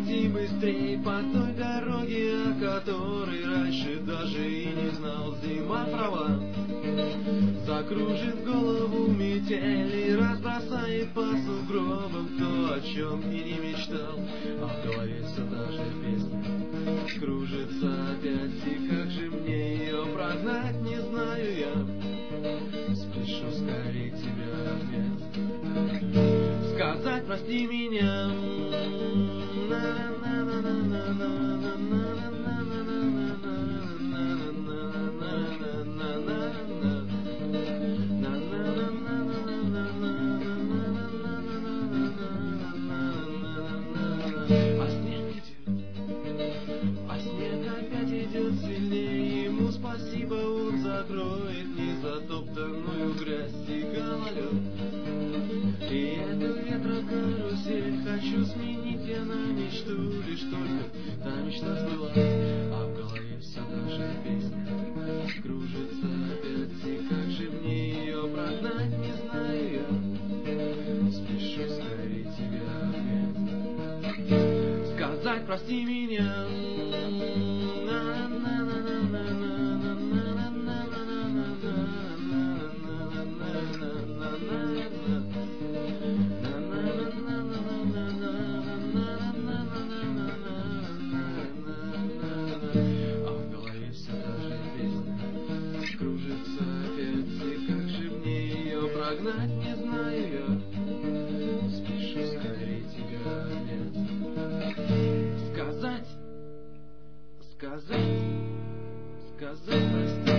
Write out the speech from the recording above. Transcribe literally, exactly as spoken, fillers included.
Иди быстрей по той дороге, о которой раньше даже и не знал. Зима права, закружит голову метель и разбросает по сугробам то, о чем и не мечтал. А в голове все та же песня кружится опять, и как же мне ее прогнать, не знаю я. Спешу скорее тебя обнять, сказать прости меня. А снег идет, а снег опять идет сильнее. Ему спасибо, он закроет незатоптанную грязь и гололед. И эту ветрокарусель хочу сменить я на мечту, лишь только та мечта сбылась. А в голове все та же песня кружится опять, и как же мне ее прогнать, не знаю я. Спешу скорее тебя обнять, сказать прости меня. Прогнать не знаю я, спешу скорее тебя обнять, сказать, сказать, сказать прости.